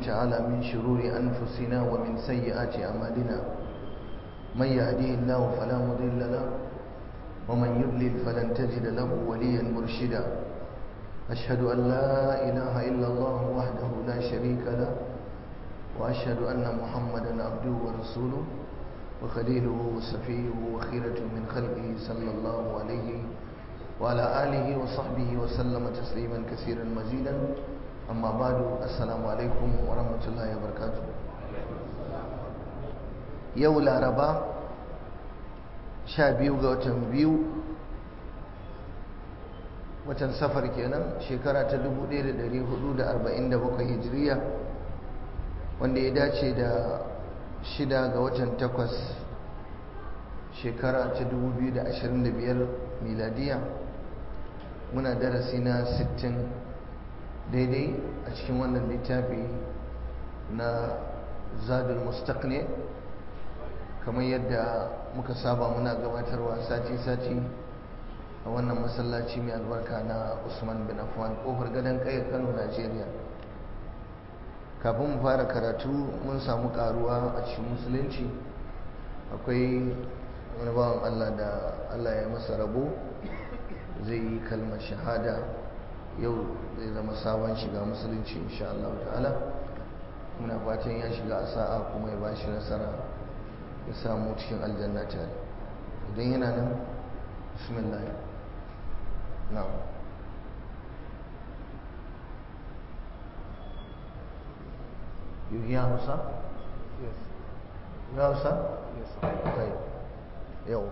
تعالى من شرور أنفسنا ومن سيئات أعمالنا من يهديه الله فلا مضل له ومن يضلل فلن تجد له وليا مرشدا أشهد أن لا إله إلا الله وحده لا شريك له وأشهد أن محمدا عبده ورسوله وخليله وصفيه وخيرة من خلقه صلى الله عليه وعلى آله وصحبه وسلم تسليما كثيرا مزيدا أما بعد السلام عليكم ورحمة الله وبركاته يوم الأربعاء شابيو غوتن بيو watan safar kenan shekara ta 1447 hijiriya wanda ya dace da 6 ga watan 8 shekara ta 2025 miladiya muna darasi na 60 daidai a cikin wannan littafi na zadul mustaqni kamar yadda muka saba muna gabatarwa sati-sati a wannan masallaci mai albarka na Usman bin Affan kofar gadon kai Kano Najeriya. Kafin mu fara karatu mun samu karuwa a cikin musulunci. Akwai wani bawan Allah da Allah ya masa rabo zai yi kalmar shahada yau zai zama sabon shiga musulunci insha Allah ta'ala. Muna fatan ya shiga a sa'a kuma ya bashi nasara ya samu cikin aljanna tare. Idan yana nan bismillah. Now, you hear Hausa? Yes. You hear Hausa? Yes. Right. Yo.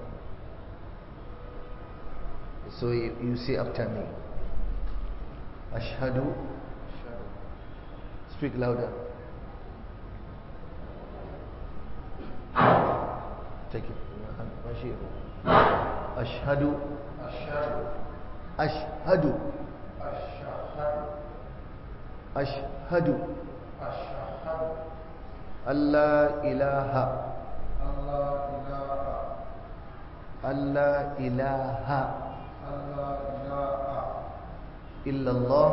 So you say after me. Ashhadu. Speak louder. Take it in your hand. Ashhadu. أشهد أن لا إله إلا الله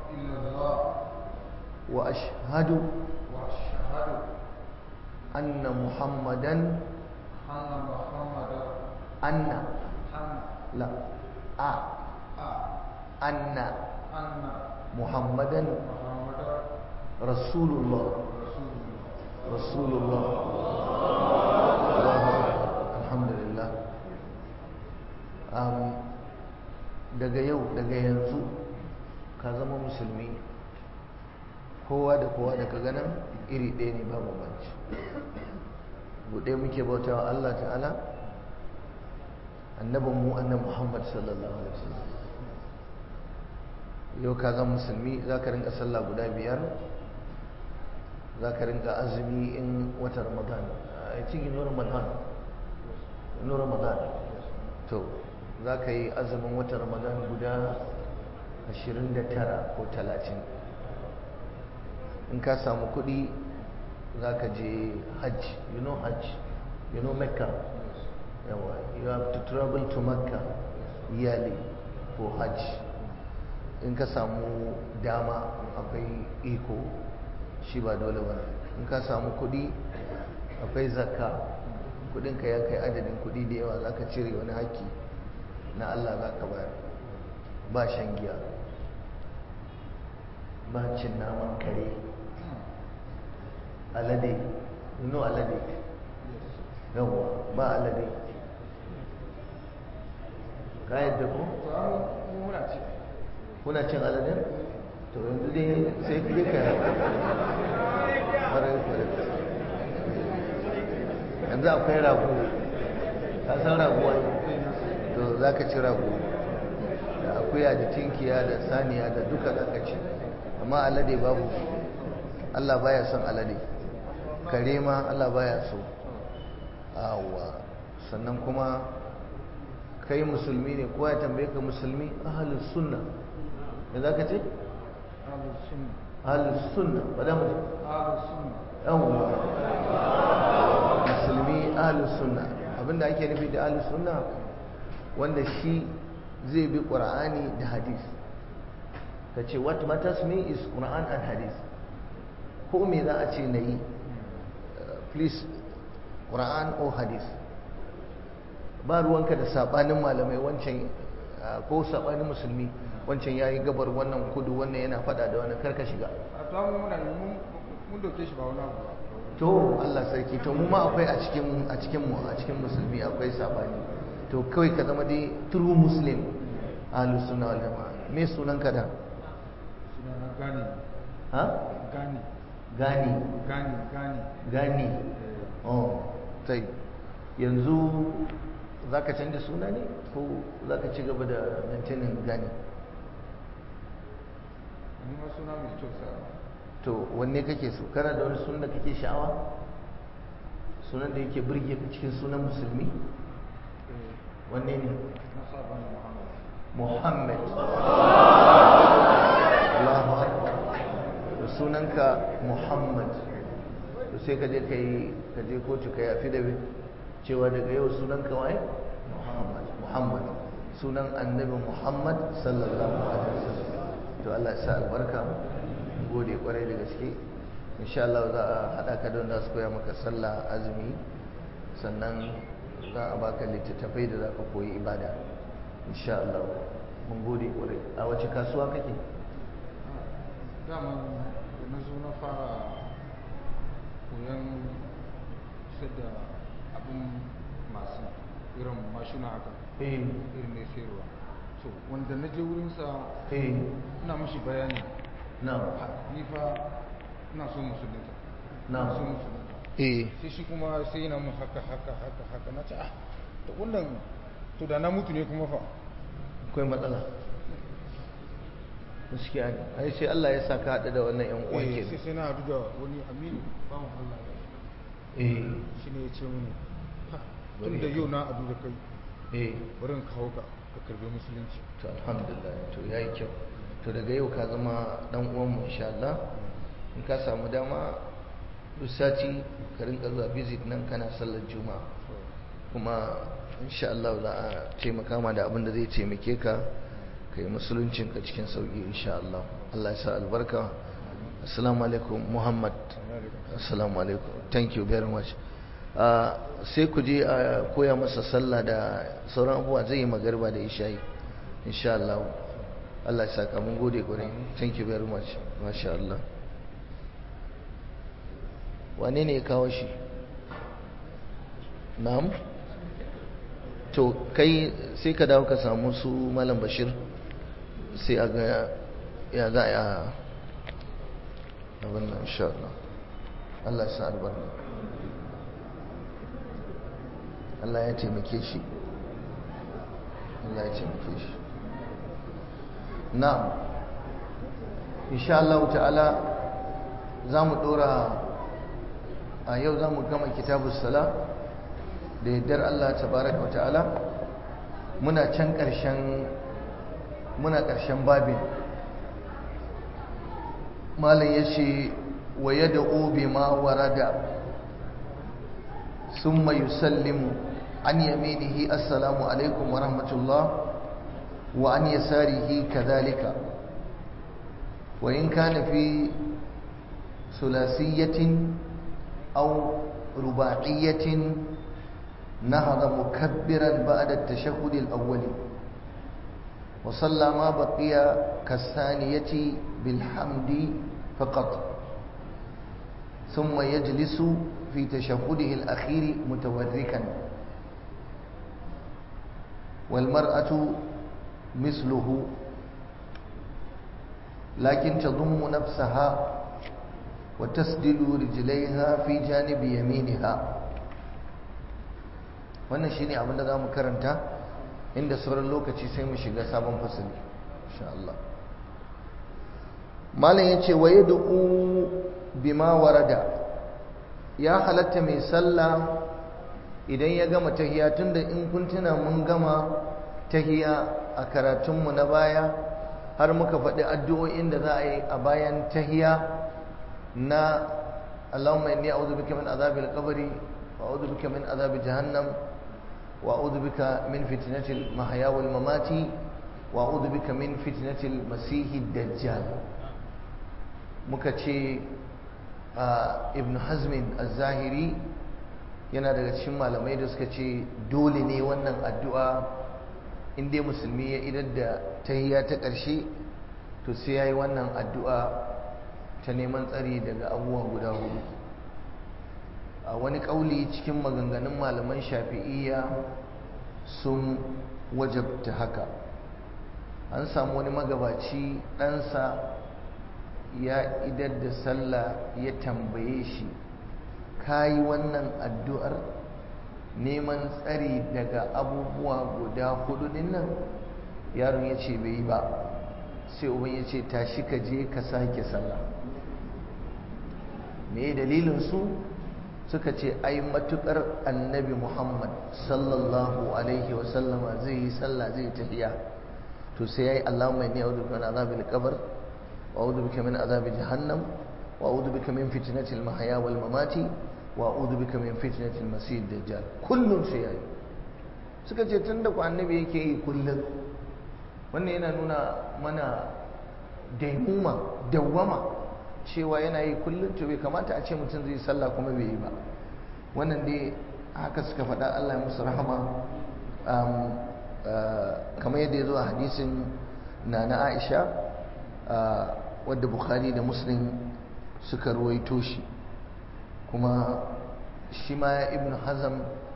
وأشهد أن محمدا أن محمدا رسول الله الحمد لله. daga yanzu ka zama musulmi, kowa da kowa da ka ganin iri ɗaya ne babu banci. buɗe muke bautawa Allah ta'ala, annabinmu annabi Muhammad sallallahu alaihi wasallam. yau ka zama musulmi, za ka rinka sallah guda 5, za ka rinka azumi in wata ramadan, a cikin ramadan to za ka yi azumin wata ramadan guda 29 ko 30. in ka samu kudi za ka je hajj, you know Mecca. You have to travel to Mecca yearly for hajj. in ka samu dama akwai iko shi ba dole ba. in ka samu kudi akwai zakka, kudinka ya kai adadin kudi da yawa za ka cire wani haƙƙi na Allah za ka bayar. ba shan giya, ba cin naman kare, alade, alade yawa ba alade. ka yadda ko? kuna cin aladin? to yanzu dai sai kuje ka yanzu akwai rago, ka san raguwa to za ka ci rago da akuya da tinkiya da saniya da duka za ka ci, amma alade babu. Allah baya son alade, kare ma Allah baya so. awa sannan kuma kai musulmi ne, kowa ya tambaye ka musulmi ahlus sunna. me za ka ce? ahlus sunna. ba da mutum yawon musulmi ahlus sunna. abinda ake nufi da ahlus sunna wanda shi zai bi ƙur'ani da hadis. ka ce what matters me is Quran and hadith. ko me za a ce na yi, please Quran or hadith. Ba ruwanka da sabanin malamai, wancan ko sabanin musulmi, wancan ya yi gabar, wannan kudu, wannan yana fada da wannan, karka shiga. Mun dauke shi ba wani abu ba. To Allah sarki, to mu ma akwai a cikin musulmi akwai sabani. To kawai ka zama dai true muslim, ahlus sunna wal jamaa. Me sunan ka da? Sunana Gani. Ha? Gani. Oh, sai yanzu zaka canza suna ne ko zaka ci gaba da maintaining Gani? Ni ma suna mai kyau sa. To wanne kake so? Kana da wani sunan da kake sha'awa? Sunan da yake burge ka cikin sunan musulmi? Wanne ne? Na saba ne Muhammad. Allahu Akbar. Sunanka Muhammad. To sai ka je kotu kai affidavit cewa daga yau sunanka waye? Muhammad. Sunan Annabi Muhammad sallallahu alaihi wasallam. To Allah ya sa albarka. Gode kwarai da gaske. Insha Allah za a hada ka da wanda su koya maka sallah, azumi, sannan za a baka littattafai da za ka koyi ibada. Insha Allah. Mun gode kwarai. A wace kasuwa kake? Dama da na zo na fara koyon sadda abin masu irin mashina haka. Irin mai sayarwa. So wanda na je wurinsa ina mashi bayani. Ni fa ina so musulunta. Sai shi kuma sai yana mun haka na ce to wannan to da na mutu ne kuma fa akwai matsala. Gaskiya ne. Ai sai Allah ya saka haɗu da wannan ƴan uwan ke. Sai na haɗu da wani aminu bawan Allah. Shi ne ya ce mini tun da yau na haɗu da kai. Bari in kawo ka karbi musulunci. To alhamdulillah, to yayi kyau. To daga yau ka zama dan uwan mu insha Allah. In ka samu dama duk sati ka rinka zuwa visit nan kana sallar juma'a, kuma insha Allah za a taimaka ma da abin da zai taimake ka kai musuluncin ka cikin sauki insha Allah. Allah ya sa albarka. Assalamu alaikum Muhammad. Assalamu alaikum. Thank you very much. Sai ku je a koya masa sallah da sauran abubuwa, zai yi magarba da isha'i insha Allah. Allah ya saka, mun gode kwarai. Thank you very much. Masha Allah. Wane ne ya kawo shi? Na'am. To kai sai ka dawo ka samu su Malam Bashir, sai a ga ya za a abin nan insha Allah. Allah ya sa albarka. Allah ya taimake shi. Allah ya taimake shi. Na'am. Insha Allah ta'ala za mu dora a yau, za mu gama kitabus sala da yardar Allah tabaraka wa ta'ala. Muna ƙarshen babin. Malam yace wa yad'u bima warada thumma yusallimu an yaminihi assalamu alaikum wa rahmatullah wa an yasarihi kadhalika, wa in kana fi sulasiyatin أو رباعية نهض مكبرا بعد التشهد الأول وصلى ما بقي كالثانية بالحمد فقط، ثم يجلس في تشهده الأخير متوركا، والمرأة مثله لكن تضم نفسها وتسدل رجليها في جانب يمينها. wannan shine abin da zamu karanta, inda sauran lokaci sai mu shiga sabon fasali insha Allah. Malam yace wa yad'u bima warada, ya halatta mai sallah idan ya gama tahiyya, tunda in kun tuna mun gama tahiyya a karatunmu na baya har muka faɗi addu'o'in da za a yi a bayan tahiyya na Allahumma inni a'udhu bika min adhabil qabri wa a'udhu bika min adhabi jahannam wa a'udhu bika min fitnatil mahya wal mamati wa a'udhu bika min fitnatil masihid dajjal. Muka ce ibn hazmin az-zahiri yana daga cikin malamai da suka ce dole ne wannan addu'a inda musulmi ya idar da tahiyya ta ƙarshe to sai ya yi wannan addu'a ta neman tsari daga abubuwa guda hudu. A wani ƙauli cikin maganganun malaman shafi'iyya sun wajabta haka. An samu wani magabaci ɗansa ya idar da sallah ya tambaye shi, ka yi wannan addu'ar neman tsari daga abubuwa guda hudu din nan? Yaron ya ce bai yi ba, sai uban ya ce tashi ka je ka sake sallah. me dalilin su? Suka ce ai matukar annabi Muhammad sallallahu alaihi wasallama zai yi sallah zai tafiya to sai yayi Allahumma inni a'udhu bika min azabil qabr wa a'udhu bika min azabi jahannam wa a'udhu bika min fitnatil mahya wal mamati wa a'udhu bika min fitnatil masih dajjal. kullum sai yayi. Suka ce tunda ku annabi yake yi kullum, wannan yana nuna mana daimuma dawwama cewa yana yi kullum, to bai kamata a ce mutum zai sallah kuma bai yi ba. Wannan dai haka suka faɗa, Allah ya musu rahama. Kamar yadda ya zo a hadisin na Aisha wadda Bukhari da Muslim suka ruwaito shi, kuma shi ma Ibn Hazm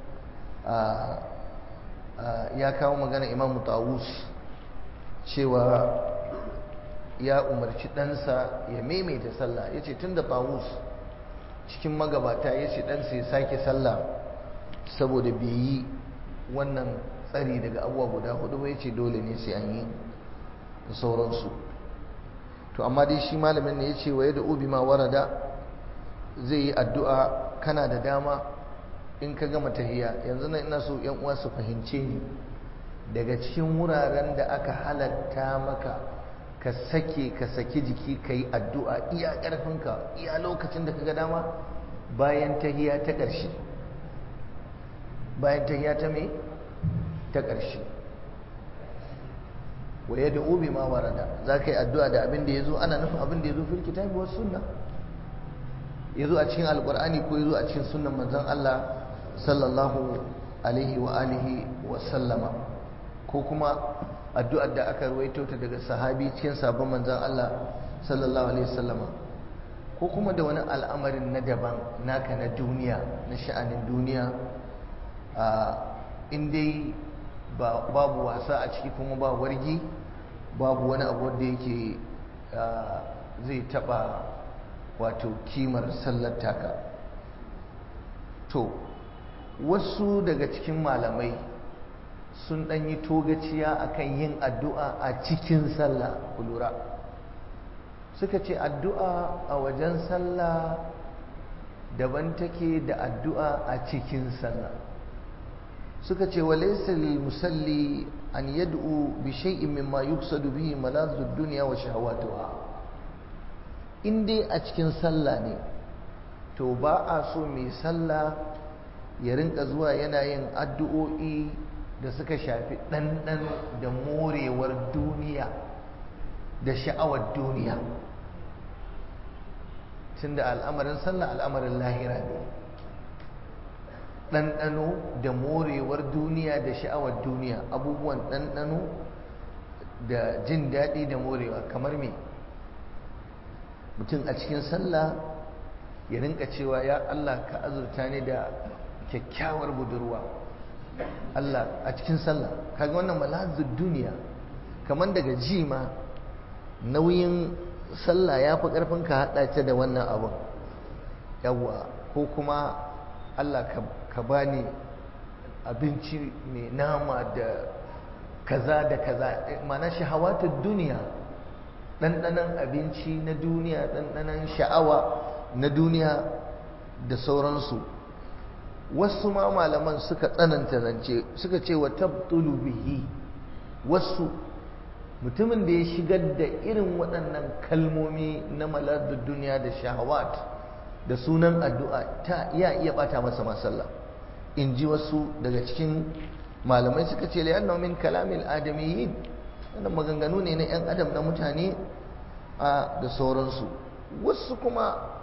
ya kawo magana Imam Tawus cewa ya umarci ɗansa ya maimaita sallah. Ya ce tun da Tawus cikin magabata ya ce ɗansa ya sake sallah saboda bai yi wannan tsari daga abubuwa guda hudu ba, ya ce dole ne sai an yi da sauransu. To amma dai shi malamin ne ya ce wa yadda ubi ma warada, zai yi addu'a. Kana da dama in ka gama tahiyya, yanzu nan ina so ‘yan uwa su fahimce ni, daga cikin wuraren da aka halatta maka ka saki jiki ka yi addu'a iya ƙarfinka iya lokacin da ka ga dama bayan tahiyya ta ƙarshe. Bayan tahiyya ta me? Ta ƙarshe. wa yad'u bima warada, zaka yi addu'a da abin da yazo, ana nufin abin da yazo fil kitabi was sunna, yazo a cikin alqur'ani ko yazo a cikin sunnan manzon Allah sallallahu alaihi wa alihi wa sallama, ko kuma addu'ar da aka ruwaito ta daga sahabi cikin sabon manzon Allah sallallahu alaihi wasallama, ko kuma da wani al'amarin na daban naka na duniya, na sha'anin duniya, in dai babu wasa a ciki kuma ba wargi, babu wani abu da yake zai taba wato kimar sallar taka. To wasu daga cikin malamai sun dan yi togaciya akan yin addu'a a cikin sallah. Ku lura, suka ce addu'a a wajen sallah daban take da addu'a a cikin sallah. Suka ce wa laysa lil musalli an yad'u bi shay'in mimma yuqsadu bihi malazzu ad-dunya wa shahawatuha. In dai a cikin sallah ne, to ba a so mai sallah ya rinka zuwa yana yin addu'o'i da suka shafi ɗanɗano da morewar duniya da sha'awar duniya, tunda al'amarin sallah al'amarin lahira ne. ɗanɗano da morewar duniya da sha'awar duniya, abubuwan ɗanɗano da jin daɗi da morewa. Kamar me? Mutum a cikin sallah ya rinka cewa ya Allah ka azurta ni da kyakkyawar budurwa, Allah a cikin sallah. Kaga wannan malazud duniya, kamar daga ji ma nauyin sallah ya fi ƙarfin ka haɗa ta da wannan abun yawwa. Ko kuma Allah ka bani abinci mai nama da kaza da kaza, mana shahawatul duniya, ɗanɗanon abinci na duniya, ɗanɗanon sha'awa na duniya da sauransu. Wasu ma malaman suka tsananta zance, suka ce wa tabtulu bihi. Wasu mutumin da ya shigar da irin waɗannan kalmomi na malazud duniya da shahawat da sunan addu'a ta iya bata masa masalla. In ji wasu daga cikin malamai, suka ce la yanna min kalamil adamiyyin, wannan maganganu ne na 'yan adam na mutane da sauransu. Wasu kuma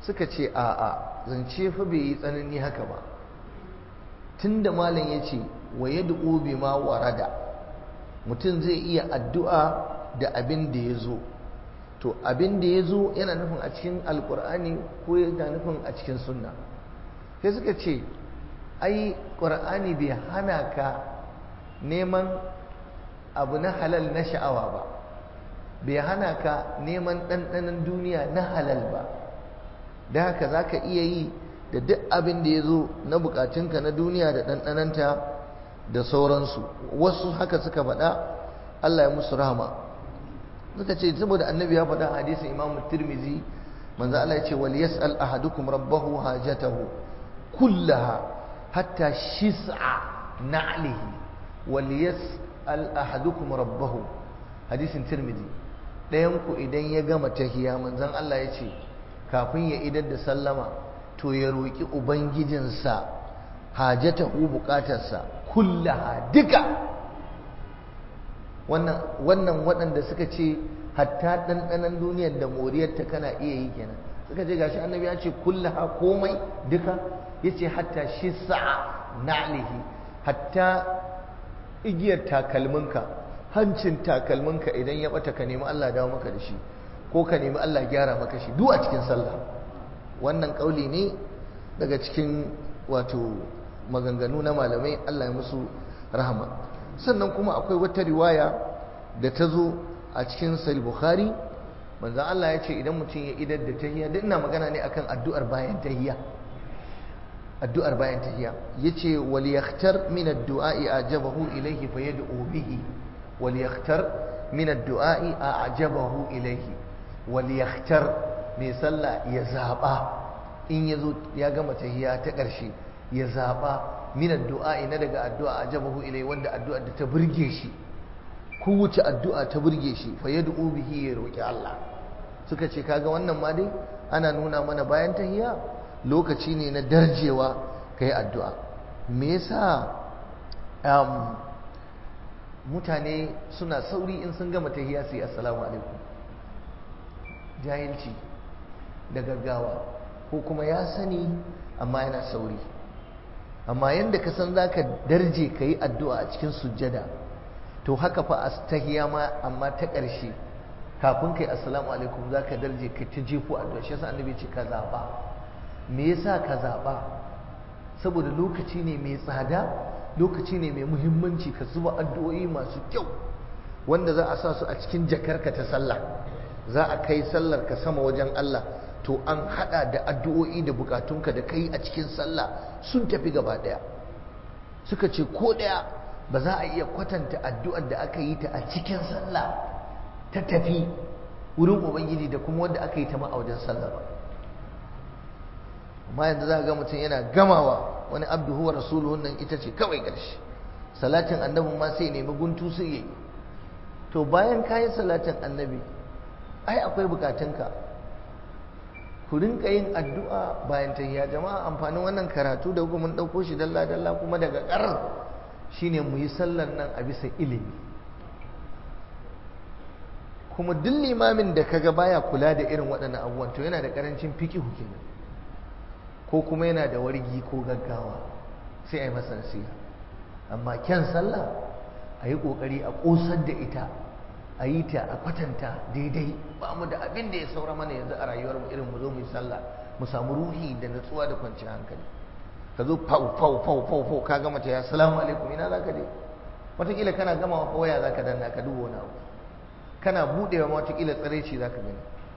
suka ce a'a zance fa bai yi tsanani haka ba, tunda malam ya ce wa yad'u bima warada, mutum zai iya addu'a da abin da ya zo, to abin da ya zo yana nufin a cikin alkur'ani ko yana nufin a cikin sunna. sai suka ce ai ƙur'ani bai hana ka neman abu na halal na sha'awa ba, bai hana ka neman ɗanɗanon duniya na halal ba, da haka za ka iya yi da duk abin da ya zo na bukatunka na duniya da ɗanɗanonta da sauransu. Wasu haka suka faɗa, Allah ya musu rahama. Suka ce saboda annabi ya faɗa hadisin Imam Tirmizi, manzo Allah ya ce wal yas'al ahadukum rabbahu hajatahu kullaha hatta shis'a na'lihi, wal yas'al ahadukum rabbahu, hadisin Tirmizi. ɗayan ku idan ya gama tahiya, manzon Allah ya ce kafin ya idar da sallama to ya roki ubangijinsa hajatahu, bukatarsa kullaha duka. wannan waɗanda suka ce hatta ɗanɗanon duniyar da moriyarta kana iya yi kenan, suka ce gashi annabi ya ce kullaha komai duka, ya ce hatta shi sa'a na'lihi, hatta igiyar takalminka, hancin takalminka idan ya ɓata ka nemi Allah dawo maka da shi, ko ka nemi Allah gyara maka shi, duk a cikin sallah. wannan ƙauli ne daga cikin wato maganganu na malamai, Allah ya musu rahama. Sannan kuma akwai wata riwaya da ta zo a cikin Sahih Bukhari, manzon Allah ya ce idan mutum ya idar da tahiyya, duk ina magana ne akan addu'ar bayan tahiyya, addu'ar bayan tahiyya, yace wal yakhtar min ad-du'a'i ajabahu ilayhi fayad'u bihi, wal yakhtar min ad-du'a'i ajabahu ilayhi, wal yakhtar mai sallah ya zaba in yazo ya gama tahiyya ta ƙarshe, ya zaba min addu'a na daga addu'a ajabahu ilai, wanda addu'a da ta burge shi, kowace addu'a ta burge shi, fa yad'u bihi, ya roki Allah. Suka ce kaga wannan ma dai ana nuna mana bayan tahiyya lokaci ne na darjewa kai addu'a. Me yasa mutane suna sauri in sun gama tahiyya sai assalamu alaikum? Jahilci da gaggawa, ko kuma ya sani amma yana sauri. Amma yanda ka san zaka darje kai addu'a a cikin sujjada, to haka fa tahiyya ma amma ta ƙarshe kafin kai assalamu alaikum zaka darje kai ta jefo addu'a. Shi yasa annabi ce ka zaba. Me yasa ka zaba? Saboda lokaci ne mai tsada, lokaci ne mai muhimmanci, ka zuba addu'o'i masu kyau wanda za a sa su a cikin jakarka ta sallah, za a kai sallar ka sama wajen Allah, to an hada da addu'o'i da bukatunka da kai a cikin sallah sun tafi gaba daya. Suka ce ko daya ba za a iya kwatanta addu'ar da aka yi ta a cikin sallah ta tafi wurin ubangiji da kuma wanda aka yi ta ma a wajen sallah ba. amma yanzu za ga mutum yana gamawa wani abduhu wa rasuluhu nan ita ce kawai ƙarshe, salatin annabin ma sai nemi guntu su yi. to bayan kayi salatin annabi ai akwai bukatunka, ku rinka yin addu'a bayan tahiyya. Jama'a, amfanin wannan karatu da kuma mun dauko shi dalla dalla kuma daga ƙarar shine mu yi sallar nan a bisa ilimi. kuma duk limamin da kaga baya kula da irin waɗannan abubuwan to yana da ƙarancin fiqhu kenan, ko kuma yana da wargi ko gaggawa, sai a yi masa nasiha. amma kyan sallah a yi ƙoƙari a ƙosar da ita, a yi ta a kwatanta daidai. ba mu da abin da ya saura mana yanzu a rayuwar mu irin mu zo mu yi sallah mu samu ruhi da natsuwa da kwanciyar hankali. ka zo fau ka gama ta ya salamu alaikum, ina za ka je? wataƙila kana gama wa waya za ka danna ka duba wani abu, kana buɗewa ma wataƙila tsiraici za ka gani.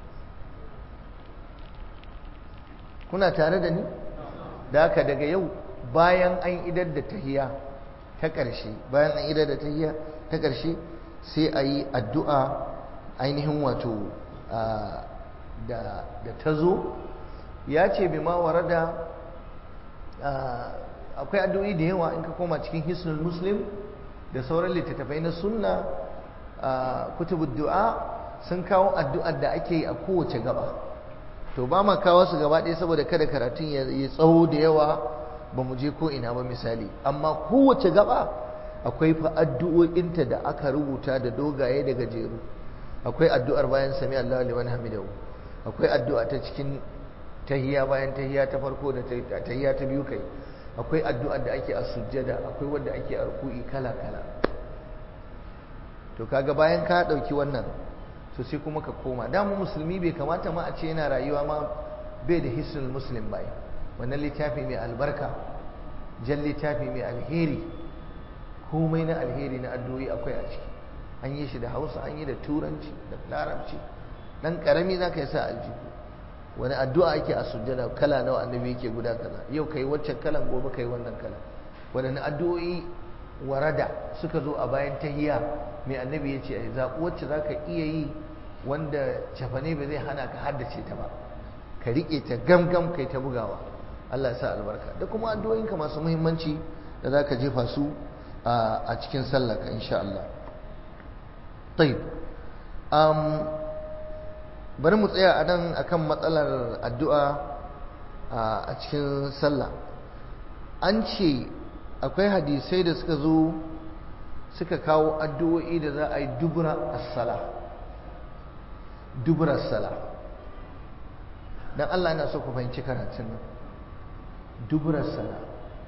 kuna tare da ni? da haka daga yau bayan an idar da tahiyya ta ƙarshe, bayan an idar da tahiyya ta ƙarshe sai a yi addu'a ainihin wato da ta zo. ya ce bi ma warada, akwai addu'o'i da yawa in ka koma cikin hisnul muslim da sauran littattafai na sunna, kutubud du'a sun kawo addu'ar da ake yi a kowace gaba. to ba ma kawo su gaba ɗaya saboda kada karatun ya tsawo da yawa ba mu je ko ina ba misali. amma kowace gaba akwai fa addu'o'inta da aka rubuta da dogaye da gajeru. akwai addu'ar bayan sami Allahu liman hamidahu, akwai addu'a ta cikin tahiyya bayan tahiyya ta farko da tahiyya ta biyu kai akwai addu'ar da ake a sujjada akwai wanda ake a ruku'i kala kala to kaga bayan ka dauki wannan to sai kuma ka koma da mu musulmi bai kamata ma a ce yana rayuwa ma bai da hisnul muslim bai wannan littafi mai albarka jan littafi mai alheri komai na alheri na addu'o'i akwai a ciki an yi shi da Hausa an yi da Turanci da Larabci dan karami zaka yi sa aljihu wani addu'a ake a sujjada kala nawa annabi yake guda kaza yau kai waccan kalan gobe kai wannan kalan wadannan addu'o'i warada suka zo a bayan tahiyya mai annabi ya ce ai zaɓi wacce zaka iya yi wanda cafane ba zai hana ka haddace ta ba ka riƙe ta gamgam kai ta bugawa Allah ya sa albarka da kuma addu'o'inka masu muhimmanci da zaka jefa su a cikin sallarka insha Allah tayyib bari mu tsaya a nan akan matsalar addu'a a cikin sallah an ce akwai hadisai da suka zo suka kawo addu'o'i da za a yi dubura as-sala dubura as-sala dan Allah yana so ku fahimci karatun nan dubura as-sala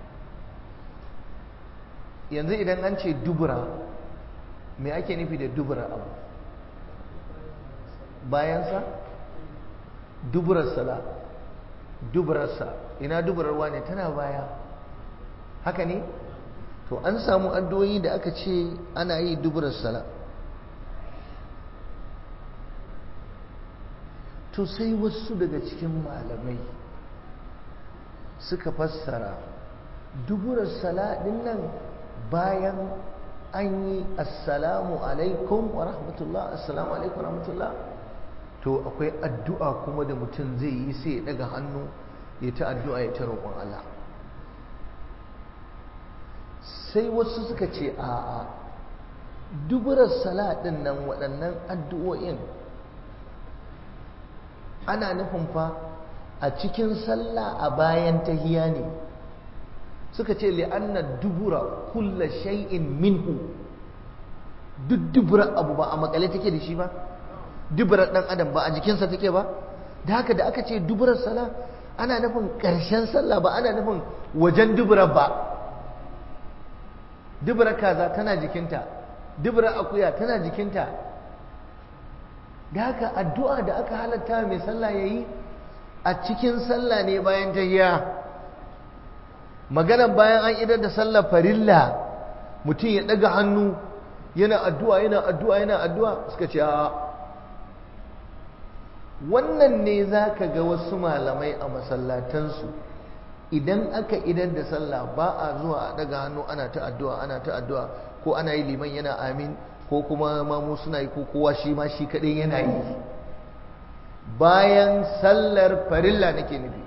yanzu idan an ce dubura me ake nufi da dubura abu bayansa duburar sala duburarsa ina duburarwa ne tana baya haka ne to an samu addu'o'i da aka ce ana yi duburar sala to sai wasu daga cikin malamai suka fassara duburar sala din nan bayan an yi assalamu alaikum wa rahmatullah assalamu alaikum wa rahmatullah to akwai addu'a kuma da mutum zai yi sai ya daga hannu ya ta addu'a ya ta roƙon Allah sai wasu suka ce a'a duburar salatin nan waɗannan addu'o'in ana nufin fa a cikin sallah a bayan tahiya ne suka ce li'anna dubura kulla shay'in minhu duk dubura abu ba a makale take da shi ba duburar dan adam ba a jikinsa take ba da haka da aka ce duburar sala ana nufin ƙarshen sallah ba ana nufin wajen duburar ba duburar kaza tana jikinta duburar akuya tana jikinta da haka addu'a da aka halatta mai sallah yayi a cikin sallah ne bayan tahiyya maganar bayan an idar da sallar farilla mutum ya daga hannu yana addu'a suka ce a wannan ne za ka ga wasu malamai a masallatansu idan aka idar da sallah ba a zuwa a daga hannu ana ta addu'a ko ana yi liman yana amin ko kuma mamu suna yi ko kowa shi ma shi kaɗai yana yi bayan sallar farilla nake nufi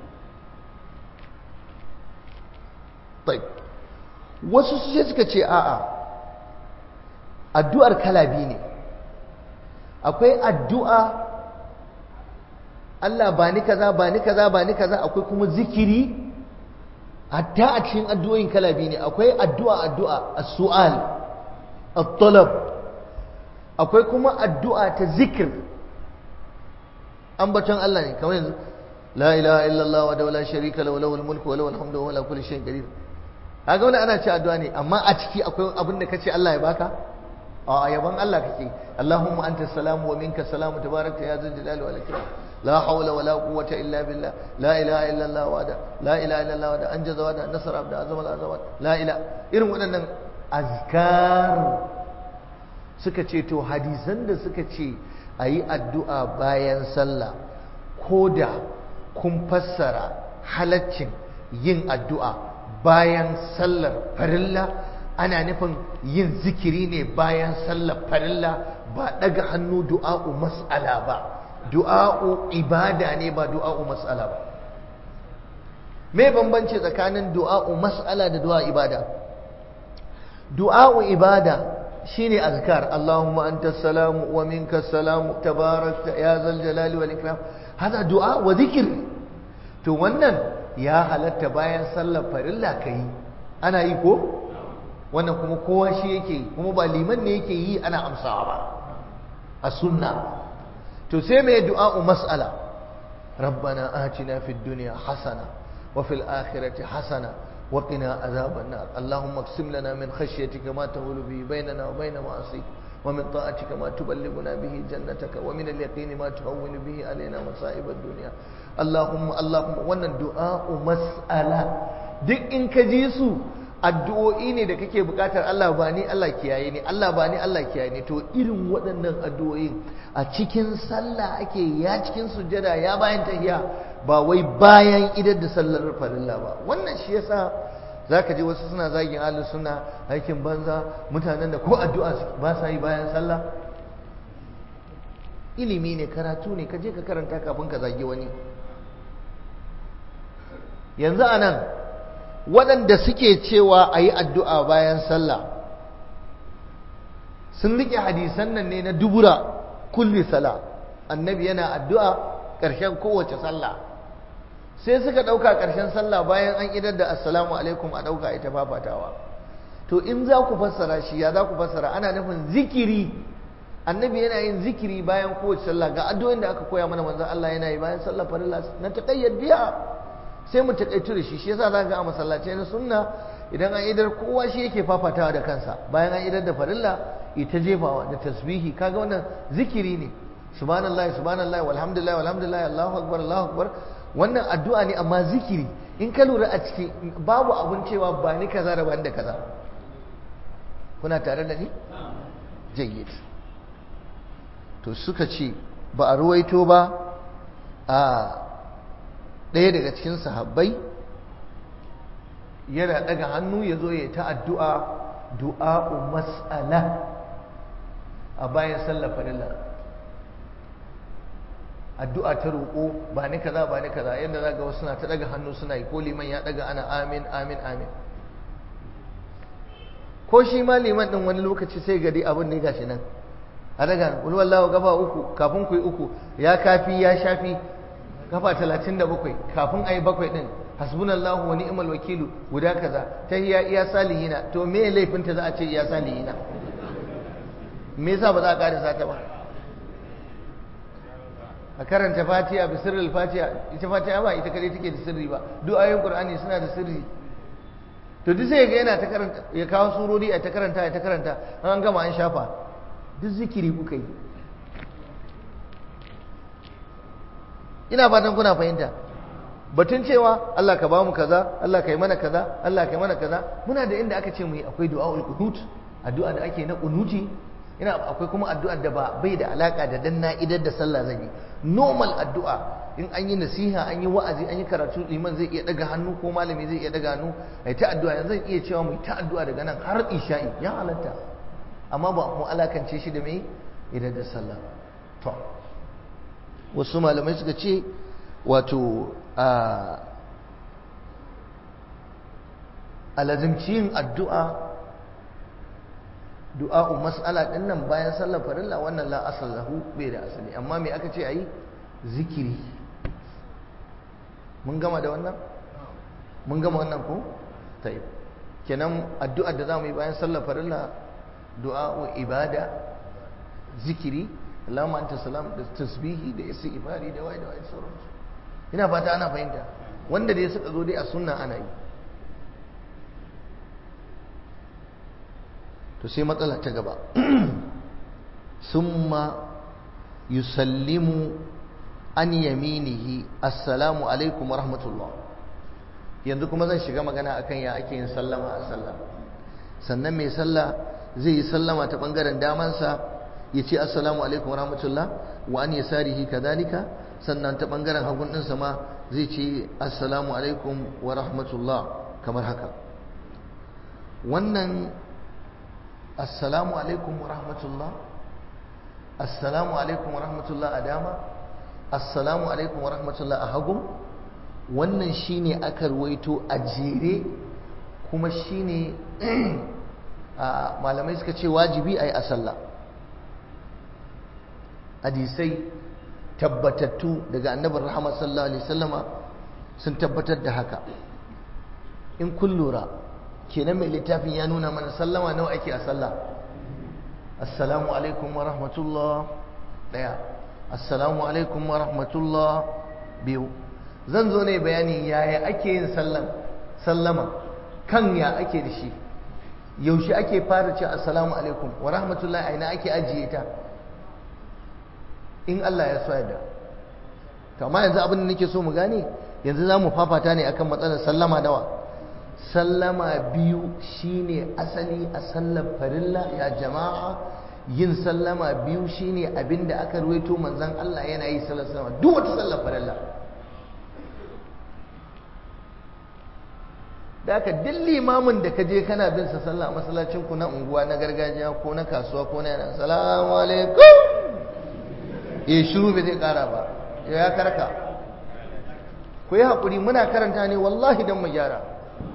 wasu sai suka ce a'a addu'ar kala biyu ne akwai addu'a Allah ba ni kaza akwai kuma zikiri hatta a cikin addu'o'in kala biyu ne akwai addu'a as-su'al at-talab akwai kuma addu'a ta zikir ambaton Allah ne kamar yanzu la ilaha illallah wa la sharika lahu lahul mulku wa lahul hamdu wa huwa ala kulli shay'in qadir kaga wannan ana ce addu'a ne amma a ciki akwai abin da kace Allah ya baka a yaban Allah kake Allahumma anta salamu wa minka salamu tabarakta ya zal jalali wal ikram la hawla wa la quwwata illa billah la ilaha illa Allah wahda la ilaha illa Allah wahda anjaza wahda nasara abda azama al-azama la ilaha irin waɗannan azkar suka ce to hadisan da suka ce ayi addu'a bayan sallah koda kun fassara halaccin yin addu'a bayan sallar farilla ana nufin yin zikiri ne bayan sallar farilla ba daga hannu du'a'u mas'ala ba du'a'u ibada ne ba du'a'u mas'ala ba me bambanci tsakanin du'a'u mas'ala da du'a ibada du'a'u ibada shine azkar Allahumma antas salamu wa minkas salamu tabarakta ya zal jalali wal ikram hada du'a wa zikir to wannan ya halatta bayan sallar farilla kai ana yi ko wannan kuma kowa shi yake yi kuma ba liman ne yake yi ana amsawa ba a sunna to sai mai du'a'u mas'ala rabbana atina fid dunya hasana wa fil akhirati hasana wa qina adhaban nar allahumma aqsim lana min khashyatika ma tahulu bihi bainana wa bain ma'asik wa min ta'atika ma tuballighuna bihi jannataka wa min al-yaqini ma tuhawwinu bihi alaina masa'ib ad-dunya allahumma wannan du'a mas'ala duk in ka ji su addu'o'i ne da kake bukatar Allah ba ni Allah kiyaye ni Allah ba ni Allah kiyaye ni to irin waɗannan addu'o'i a cikin sallah ake ya cikin sujjada ya bayan tahiyya ba wai bayan idar da sallar farilla ba wannan shi yasa zaka ji wasu suna zagin ahlus sunna aikin banza mutanen da ko addu'a ba sa yi bayan sallah ilimi ne karatu ne ka je ka karanta kafin ka zagi wani yanzu anan waɗanda suke cewa a yi addu'a bayan sallah sun riƙe hadisan nan ne na dubura kulli sala annabi yana addu'a ƙarshen kowace sallah sai suka ɗauka ƙarshen sallah bayan an idar da assalamu alaikum a ɗauka ita fafatawa to in za ku fassara shi ya za ku fassara ana nufin zikiri annabi yana yin zikiri bayan kowace sallah ga addu'o'in da aka koya mana manzon Allah yana yi bayan sallah farilla na taqayyad biya sai mu takaitu da shi yasa za ga a masallacai na sunna idan an idar kowa shi yake fafatawa da kansa bayan an idar da farilla ita jefawa da tasbihi kaga wannan zikiri ne subhanallahi subhanallahi walhamdulillahi walhamdulillahi allahu akbar allahu akbar wannan addu'a ne amma zikiri in ka lura a ciki babu abun cewa ba ni kaza da ban da kaza kuna tare da ni jayyid to suka ce ba a ruwaito ba a ɗaya daga cikin sahabbai yana daga hannu ya zo ya ta addu'a du'a'u mas'ala a bayan sallar farilla addu'a ta roƙo ba ni kaza ba ni kaza yadda za ga wasu suna ta daga hannu suna yi ko liman ya daga ana amin amin amin ko shi ma liman ɗin wani lokaci sai gari abin ne gashi nan a daga wallahu gaba uku kafin ku yi uku ya kafi ya shafi kafa 37 kafin ayi bakwai din hasbunallahu wa ni'mal wakilu guda kaza tahiyya iya salihina to me laifin ta za a ce iya salihina me yasa ba za a karasa ta ba a karanta fatiha bi sirril fatiha ita fatiha ba ita kadai take da sirri ba duk ayoyin qur'ani suna da sirri to duk sai ga yana ta karanta ya kawo surori a ta karanta ya ta karanta an gama an shafa duk zikiri kuka yi ina fatan kuna fahimta batun cewa Allah ka bamu kaza Allah ka yi mana kaza Allah ka yi mana kaza muna da inda aka ce mu yi akwai du'aul qunut addu'a da ake na qunuti ina akwai kuma addu'a da ba bai da alaka da danna idar da sallah zan yi normal addu'a in an yi nasiha an yi wa'azi an yi karatu liman zai iya daga hannu ko malami zai iya daga hannu ai ta addu'a yanzu zan iya cewa mu ta addu'a daga nan har isha'i ya halatta amma ba mu alakance shi da mai idar da sallah to wasu malamai suka ce wato a lazimci yin addu'a du'a'u mas'ala din nan bayan sallar farilla wannan la asal lahu bai da asali amma me aka ce ayi zikiri mun gama da wannan mun gama wannan ko tayyib kenan addu'ar da zamu yi bayan sallar farilla du'a'u ibada zikiri Allahumma anta salam da tasbihi da istighfari da wai sauransu ina fata ana fahimta wanda dai suka zo dai a sunna ana yi to sai matsala ta gaba summa yusallimu an yaminihi assalamu alaikum wa rahmatullah yanzu kuma zan shiga magana akan ya ake yin sallama a sallah sannan mai sallah zai yi sallama ta bangaren damansa ya ce assalamu alaikum wa rahmatullah wa an yasarihi kadhalika sannan ta bangaren hagun ɗinsa ma zai ce assalamu alaikum wa rahmatullah kamar haka wannan assalamu alaikum wa rahmatullah assalamu alaikum wa rahmatullah a dama assalamu alaikum wa rahmatullah a hagu wannan shine aka ruwaito a jere kuma shine malamai suka ce wajibi a yi a sallah hadisai tabbatattu daga annabin rahama sallallahu alaihi wasallama sun tabbatar da haka in kun lura kenan mai littafin ya nuna mana sallama nawa ake a sallah assalamu alaikum wa rahmatullah daya assalamu alaikum wa rahmatullah biyu. Zan zo ne bayani yaya ake yin sallama, kan ya ake da shi, yaushe ake fara ce assalamu alaikum wa rahmatullahi, aina ake ajiye ta, in Allah ya so yadda. To amma yanzu abin da nake so mu gane, yanzu za mu fafata ne akan matsalar sallama nawa. Sallama biyu shine asali a sallar farilla ya jama'a. Yin sallama biyu shine abinda aka ruwaito manzon Allah yana yi sallar sallama duk wata sallar farilla. Da aka duk limamin da ka je kana bin sa sallah a masallacin ku na unguwa na gargajiya ko na kasuwa ko na yana assalamu alaikum, shiru bai zai kara ba, ya karka. Ku yi haƙuri, muna karanta ne wallahi don mu gyara.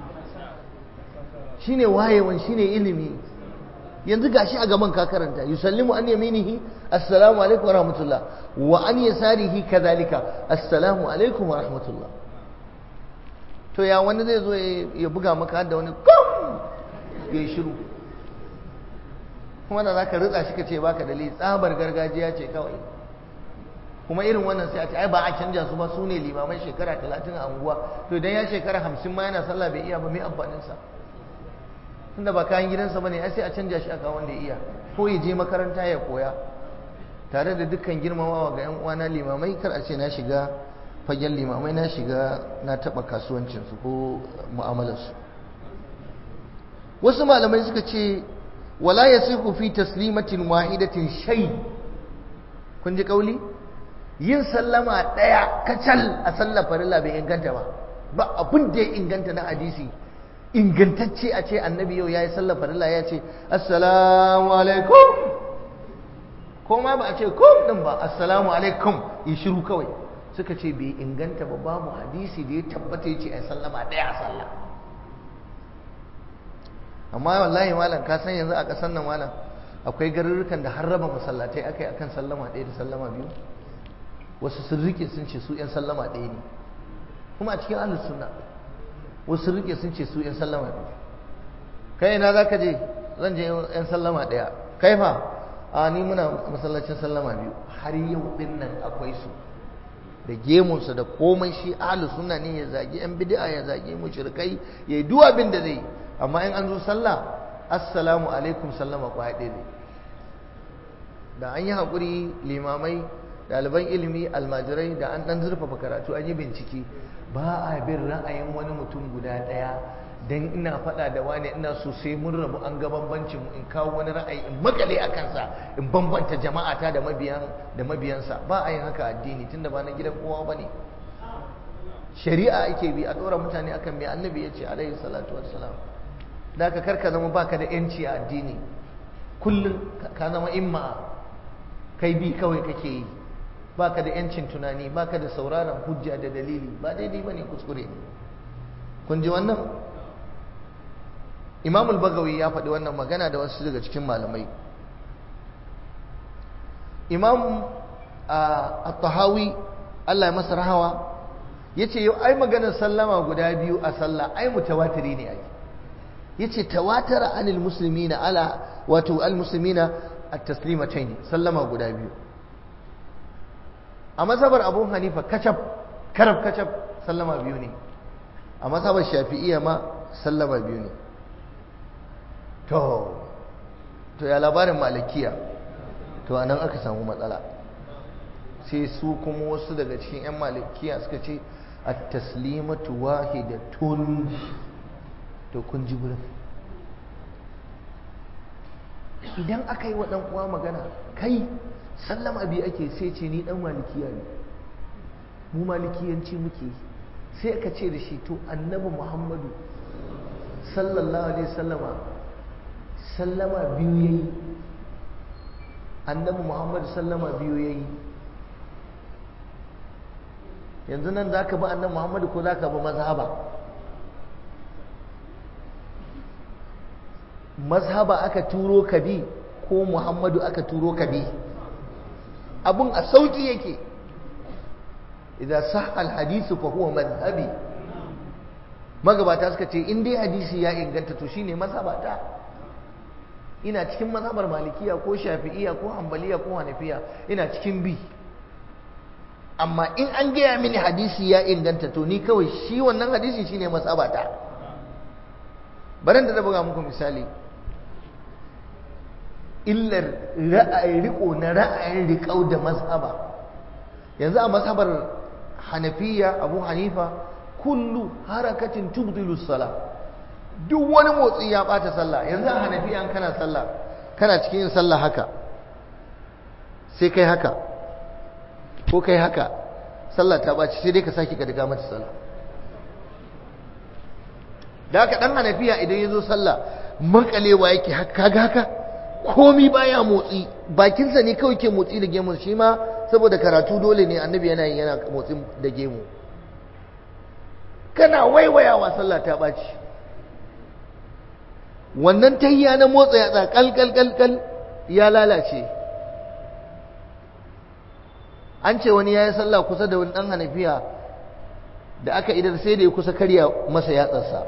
Shine wayewan, shine ilimi. Yanzu gashi a gaban ka karanta, yusallimu an yaminihi assalamu alaikum wa rahmatullah, wa an yasarihi kadhalika assalamu alaikum wa rahmatullah. To ya wani zai zo ya buga maka da wani kum ya yi shiru, kuma da zaka ritsa shi kace baka dalili, tsabar gargajiya ce kawai. Kuma irin wannan sai a ce ai ba a canja su ba, su ne limamai shekara 30 a unguwa. To idan ya shekara 50 ma yana sallah bai iya ba, mai amfanin sa? Tunda ba kayan gidansa bane, ai sai a canja shi aka wanda ya iya, ko ya je makaranta ya koya. Tare da dukkan girmamawa ga 'yan uwana limamai, kar a ce na shiga fagen limamai, na taba kasuwancin su ko mu'amalar su. Wasu malamai suka ce wala yasihu fi taslimatin wahidatin shay. Kun ji kauli? Yin sallama daya kacal a sallar farilla bai inganta ba abin da ya inganta na hadisi ingantacce a ce annabi yau yayi sallar farilla ya ce assalamu alaikum, ko ma ba a ce kum din ba, assalamu alaikum, yi shiru kawai. Suka ce bai inganta ba, babu hadisi da ya tabbata ya ce ai sallama daya a sallah. Amma wallahi malam, ka san yanzu a ƙasar nan malam akwai garurrukan da har raba masallatai akai akan sallama ɗaya da sallama biyu. Wasu sun rike sun ce su 'yan sallama ɗaya ne, kuma a cikin ahlus sunna wasu sun rike sun ce su 'yan sallama biyu. Kai ina za ka je? Zan je 'yan sallama ɗaya. Kai fa? A ni muna masallacin sallama biyu. Har yau ɗin nan akwai su da gemunsa da komai, shi ahlus sunna ne, ya zagi 'yan bid'a, ya zagi mushrikai, ya yi duk abin da zai. Amma in an zo sallah assalamu alaikum sallama kwaya ɗaya zai. Da an yi haƙuri limamai, ɗaliban ilimi, almajirai, da an ɗan zurfafa karatu, an yi bincike, ba a bin ra'ayin wani mutum guda ɗaya. Dan ina faɗa da wani ina so sai mun rabu an ga bambancin mu, in kawo wani ra'ayi in makale a kansa, in bambanta jama'ata da mabiyansa. Ba a yin haka addini, tunda ba na gidan kowa bane. Shari'a ake bi, a ɗora mutane akan me annabi ya ce alaihi salatu wassalam. Da ka karka zama baka da yanci a addini, kullum ka zama imma, kai bi kawai kake yi, baka da yancin tunani, baka da sauraron hujja da dalili. Ba daidai bane, kuskure ne. Kun ji wannan? Imam al-Bagawi ya faɗi wannan magana da wasu daga cikin malamai. Imam at-Tahawi Allah ya masa rahawa yace yau ai maganar sallama guda biyu a sallah ai mutawatiri ne ai. Yace tawatara anil muslimina ala wato al-muslimina at-taslimatayn, sallama guda biyu. A mazhabar Abu Hanifa kacab sallama biyu ne. A mazhabar Shafi'iyya ma sallama biyu ne. To ya labarin Malikiya? To anan aka samu matsala. Sai su kuma wasu daga cikin 'yan Malikiya suka ce at-taslimatu wahidatun. To kun ji gurin. Idan aka yi wa ɗan uwa magana, kai sallama biyu ake, sai ce ni ɗan Malikiya ne, mu Malikiyanci muke. Sai aka ce da shi to annabi Muhammadu sallallahu alaihi wasallama sallama biyu yayi, annabi Muhammadu sallama biyu yayi. Yanzu nan zaka bi annabi Muhammadu ko zaka bi mazhaba aka turo ka bi ko Muhammadu aka turo ka bi? Abun a sauki yake. Idan sah al-hadisu fa huwa madhhabi. Magabata suka ce in dai hadisi ya inganta to shine mazhabata. Ina cikin mazhabar Malikiya ko Shafi'iyya ko Hanbaliya ko Hanafiya, ina cikin bi. amma in an gaya mini hadisi ya inganta to ni kawai shi wannan hadisi shine masabata. Bari da buga muku misali illar ra'ayi riko na ra'ayin riƙau da mazhaba. Yanzu a mazhabar Hanafiya, Abu Hanifa, kullu harakatin tubdilu salah, duk wani motsi ya bata sallah. Yanzu a Hanafiya an kana sallah, kana cikin yin sallah haka sai kai haka ko kai haka, sallah ta baci, sai dai ka saki ka daga mata sallah. Da haka dan Hanafiya idan yazo sallah makalewa yake kaga haka, komi baya motsi, bakinsa ne kawai ke motsi da gemu. Shi ma saboda karatu dole ne, annabi yana motsi da gemu. Kana waiwayawa sallah ta baci. Wannan tayya na motsa yatsa kal ya lalace. An ce wani yayi sallah kusa da wani dan Hanafiya, da aka idar sai da ya kusa karya masa yatsarsa.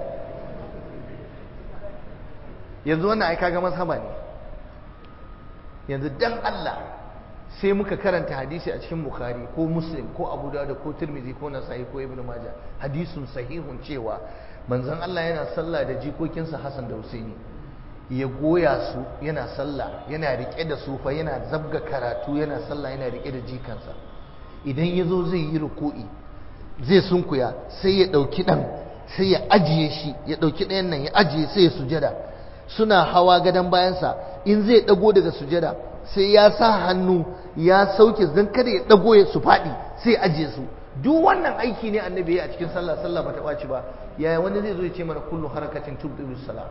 Yanzu wannan ai kaga mazhaba ne. Yanzu dan Allah sai muka karanta hadisi a cikin Bukhari ko Muslim ko Abu Dawud ko Tirmidhi ko Nasa'i ko Ibn Majah, hadisun sahihun cewa manzon Allah yana sallah da jikokinsa Hassan da Husaini, ya goya su yana sallah, yana rike da su fa, yana zabga karatu, yana sallah yana rike da jikansa. Idan yazo zai yi ruku'i zai sunkuya sai ya dauki dan sai ya ajiye shi, ya dauki ɗayan nan ya ajiye sai ya sujada. Suna hawa gadon bayansa, in zai dago daga sujada sai ya sa hannu ya sauke don kada ya dago ya su faɗi, sai ya ajiye su. Duk wannan aiki ne annabi ya a cikin sallah, sallah bata ɓaci ba. Yaya wani zai zo ya ce mana kullu harakatin tubdilu salah?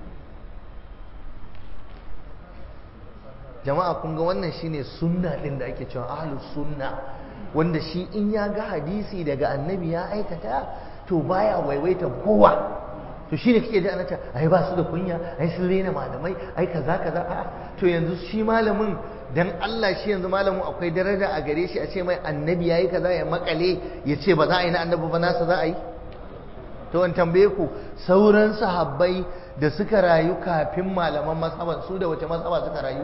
Jama'a kun ga wannan shine sunna din da ake cewa ahlus sunna, wanda shi in ya ga hadisi daga annabi ya aikata to baya waiwaita kowa. To shine kake ji ana cewa ai ba su da kunya, ai sun rena malamai, ai kaza a'a. To yanzu shi malamin dan Allah, shi yanzu malamin akwai daraja a gare shi a ce mai annabi yayi kaza ya makale ya ce ba za a yi na annabi ba, nasa za a yi? To an tambaye ku, sauran sahabbai da suka rayu kafin malaman mazhaban, su da wace mazhaba suka rayu?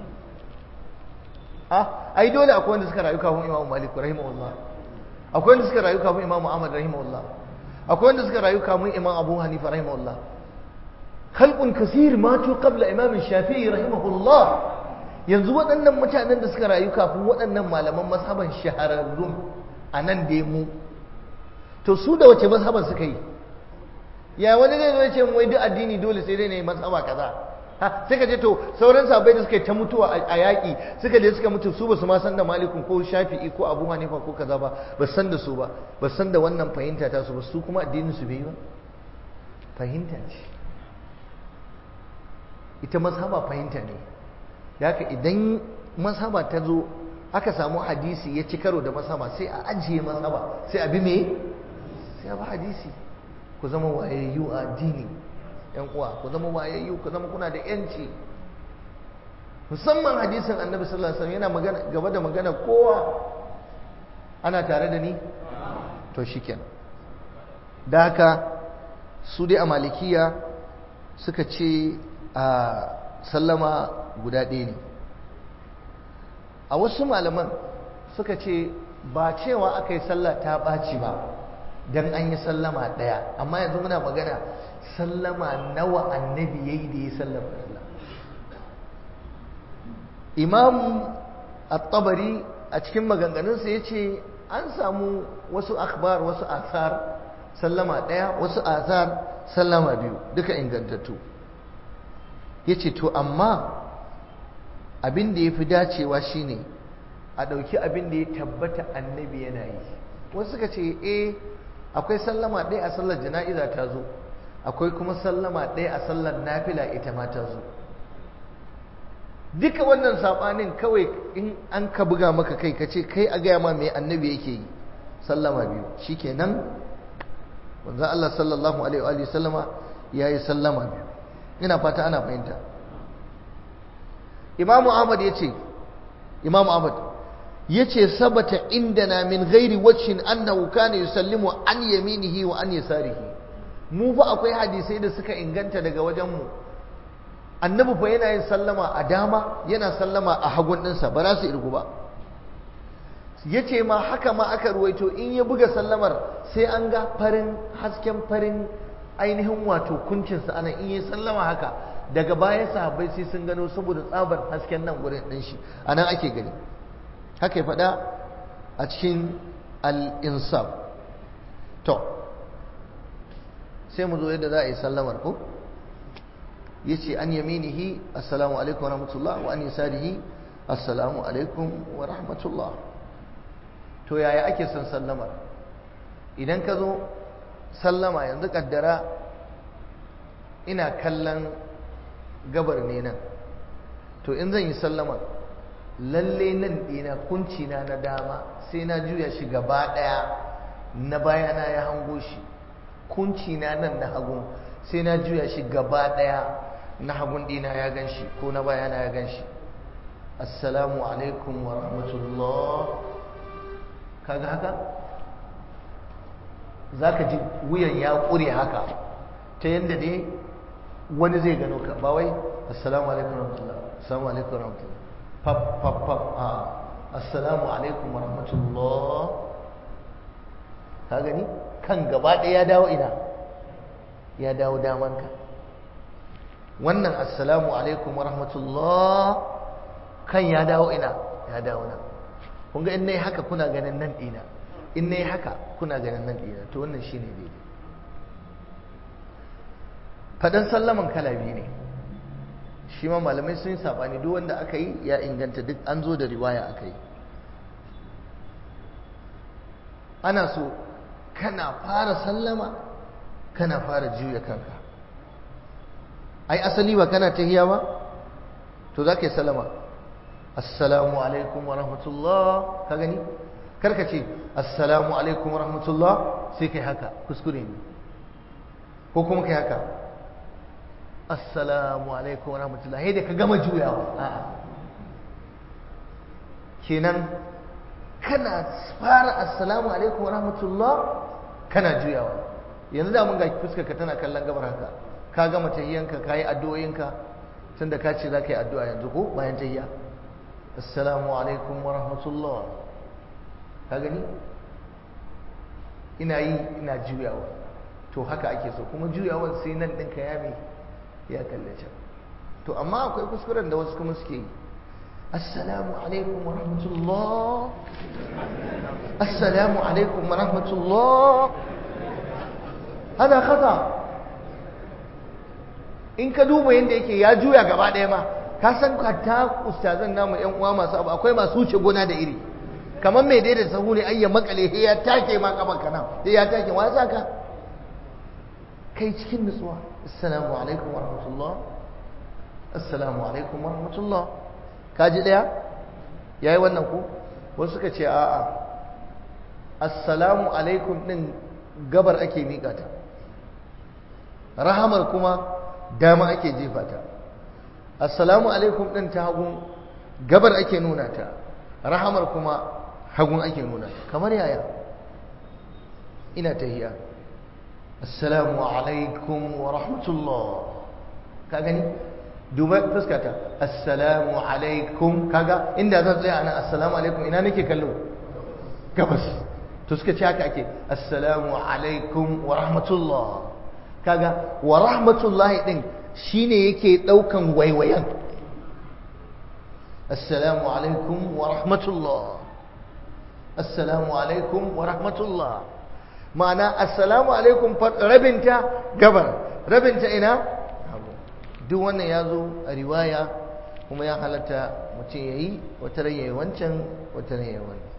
Ai dole akwai wanda suka rayu kafin Imam Malik rahimahullah, akwai wanda suka rayu kafin Imam Ahmad rahimahullah, akwai wanda suka rayu kafin Imam Abu Hanifa rahimahullah. Khalqun kaseer matu qabla Imam Shafi'i rahimahullah. Yanzu waɗannan mutanen da suka rayu kafin waɗannan malaman mazhaban shahararrun anan da mu, to su da wace mazhaban suka yi? Ya wani zai zo ya ce wai duk addini dole sai dai ne mazhaba kaza. Sai ka je to sauran sahabbai da suka yi ta mutuwa a yaƙi, suka je suka mutu, su ba su ma san da Malikun ko Shafi'i ko Abu Hanifa ko kaza ba, ba san da su ba, ba san da wannan fahimta ta su ba, su kuma addinin su bai ba. Fahimta ce, ita mazhaba fahimta ne. Da haka idan mazhaba ta zo aka samu hadisi ya ci karo da mazhaba, sai a ajiye mazhaba, sai a bi me? Sai a bi hadisi. Ku zama wayayyu a addini, yan uwa, ku zama wayayyu, ku zama kuna da yanci. Musamman hadisin Annabi sallallahu alaihi wasallam yana magana gaba da magana kowa. Ana tare da ni? To shikenan. Da haka su dai a Malikiya suka ce a sallama guda ɗaya ne. A wasu malaman suka ce ba cewa aka yi sallah ta ɓaci ba dan an yi sallama ɗaya, amma yanzu muna magana sallama nawa annabi yayi da ya sallama sallah. Imam at-Tabari a cikin maganganunsa ya ce an samu wasu akhbar, wasu asar sallama ɗaya, wasu asar sallama biyu, duka ingantattu. Ya ce to amma abin da ya fi dacewa shine a ɗauki abin da ya tabbata annabi yana yi. Wasu suka ce akwai sallama ɗaya a sallar jana'iza ta zo, akwai kuma sallama ɗaya a sallar nafila ita ma ta zo. Duka wannan saɓanin kawai in an ka buga maka kai ka ce kai a gaya ma mai annabi yake yi, sallama biyu shikenan. Wanzan Allah sallallahu alaihi wa sallama ya yi sallama biyu. Ina fata ana fahimta. Imamu Ahmad ya ce sabata indana min ghairi wajhin annahu kana yusallimu an yaminihi wa an yasarihi. Mu fa akwai hadisai da suka inganta daga wajenmu, annabi fa yana yin sallama a dama, yana sallama a hagun ɗinsa, ba za su irgu ba. yace ma haka ma aka ruwaito in ya buga sallamar sai an ga farin hasken farin ainihin wato kuncinsa anan in yi sallama haka daga baya sahabbai sai sun gano saboda tsabar hasken nan gurin din shi anan ake gani haka ya faɗa a cikin al-insaf. to sai mu zo yadda za a yi sallamar ko yace an yaminihi assalamu alaikum wa rahmatullah wa an yasarihi assalamu alaikum wa rahmatullah. to yaya ake son sallamar? idan ka zo sallama yanzu kaddara ina kallon gabar ne nan, to in zan yi sallama lalle nan dina kuncina na dama sai na juya shi gaba daya na bayana ya hango shi, kuncina nan na hagu sai na juya shi gaba daya na hagun dina ya gan shi ko na bayana ya gan shi. assalamu alaikum wa rahmatullah. kaga haka za ka ji wuyan ya ƙure haka ta yadda ne wani zai gano ka ba wai assalamu alaikum rahmatullah assalamu alaikum rahmatullah pap pap pap a assalamu alaikum rahmatullah. ka gani kan gaba ɗaya ya dawo ina, ya dawo damanka. wannan assalamu alaikum rahmatullah kan ya dawo ina, ya dawo nan. kun ga in nayi haka kuna ganin nan ɗina, in nayi haka kuna ganin nan ɗina, to wannan shine daidai. fadan sallaman kala biyu ne, shi ma malamai sun yi sabani, duk wanda aka yi ya inganta, duk an zo da riwaya aka yi. ana so kana fara sallama kana fara juya kanka. ai asali ba kana tahiya ba, to za ka yi sallama assalamu alaikum wa rahmatullah, ka gani karka ce assalamu alaikum wa rahmatullah sai kai haka, kuskure ne. ko kuma kai haka assalamu alaikum wa rahmatullah sai da ka gama juyawa. a'a kenan kana fara assalamu alaikum wa rahmatullah kana juyawa. yanzu da mun ga fuskar ka tana kallon gabar haka, ka gama tahiyyanka ka yi addu'o'inka, tunda ka ce za ka yi addu'a yanzu ko bayan tahiyya assalamu alaikum wa rahmatullah, ka gani ina yi ina juyawa. to haka ake so, kuma juyawan sai nan ɗinka ya mai ya kalle can. to amma akwai kuskuren da wasu kuma suke yi assalamu alaikum wa rahmatullah, assalamu alaikum wa rahmatullah, hada khata. in ka duba yadda yake ya juya gaba ɗaya ma, ka san hatta ustazan namu yan uwa masu abu akwai masu wuce gona da iri, kamar mai daidai sahu ne ayya makale he ya take ma kaman kana he ya take wa saka kai cikin nutsuwa assalamu alaikum wa rahmatullah, assalamu alaikum wa rahmatullah. kaji daya yayi wannan ko wasu suka ce a'a assalamu alaikum din gabar ake miƙa ta, rahamar kuma dama ake jefa ta. assalamu alaikum din ta hagu gabar ake nuna ta, rahamar kuma hagun ake nuna ta. kamar yaya? ina tahiya assalamu alaikum wa rahmatullah, ka gani duba fuskata assalamu alaikum, kaga inda zan tsaya ana assalamu alaikum ina nake kallo? gabas. to suka ce haka ake assalamu alaikum wa rahmatullah, kaga wa rahmatullahi din shine yake daukan waiwayan. assalamu alaikum wa rahmatullah, assalamu alaikum wa rahmatullah, ma'ana assalamu alaikum rabinta gabar, rabinta ina duk wannan ya zo a riwaya, kuma ya halatta mutum ya yi, wata ran yayi wancan, wata ran yayi wannan.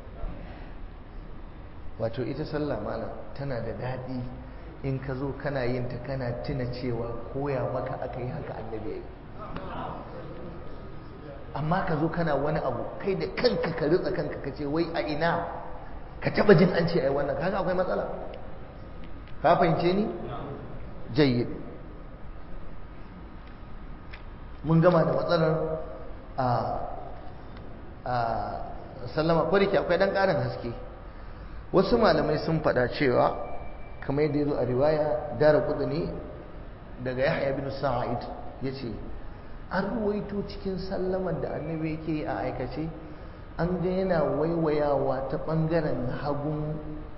wato ita sallah malam tana da daɗi in ka zo kana yin ta kana tuna cewa koya maka aka yi haka annabi ya yi. amma ka zo kana wani abu kai da kanka ka ritsa kanka ka ce wai a ina ka taba jin an ce ai wannan, kaga akwai matsala. ka fahimce ni? jayyid. mun gama da matsalar a sallama, ko da ke akwai dan ƙarin haske. wasu malamai sun faɗa cewa kamar yadda ya zo a riwaya Daraqutni daga Yahya bin Sa'id yace an ruwaito cikin sallamar da annabi yake a aikace an ga yana waiwayawa ta ɓangaren hagun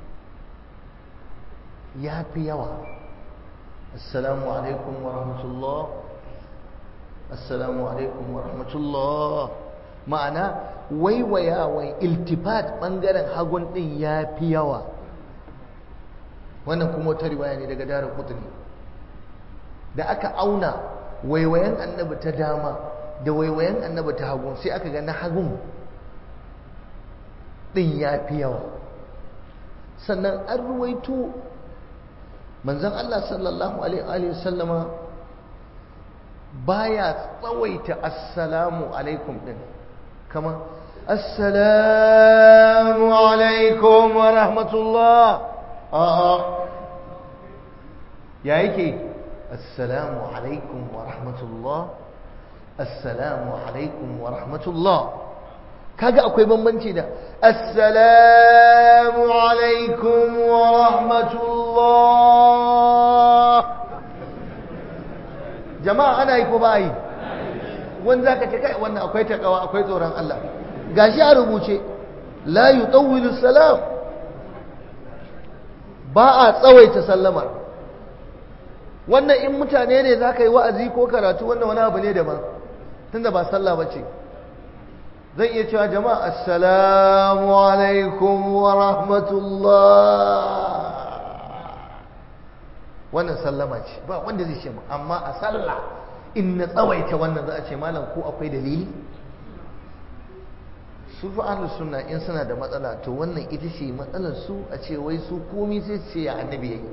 ya fi yawa. Assalamu alaikum wa rahmatullah, assalamu alaikum wa rahmatullah. Ma'ana waiwayawan iltifat ɓangaren hagun ɗin ya fi yawa. Wannan kuma wata riwaya ne daga Daraqutni. Da aka auna waiwayen annabi ta dama da waiwayen annabi ta hagu, sai aka ga na hagun ɗin ya fi yawa. Sannan an ruwaito manzon Allah sallallahu alaihi wa sallama baya tsawaita assalamu alaikum ɗin, kama assalamu alaikum wa rahmatullah. A'a, ya yake assalamu alaikum wa rahmatullah, assalamu alaikum wa rahmatullah. Kaga akwai bambanci da assalamu alaikum wa rahmatullah. Jama'a ana yi ko ba yi? Wanda zaka ce kai wannan akwai takawa, akwai tsoron Allah. Gashi a rubuce la yutawwilu salam, ba a tsawaita sallamar. Wannan in mutane ne zaka yi wa'azi ko karatu, wannan wani abu ne daban, tunda ba sallah bace. Zan iya cewa jama'a assalamu alaikum wa rahmatullah, wannan sallama ce, ba wanda zai ce mu. Amma a sallah in na tsawaita wannan za a ce malam ko akwai dalili? Su fa ahlus sunna in suna da matsala to wannan ita ce matsalar su, a ce wai su komai sai su ce ya annabi yayi.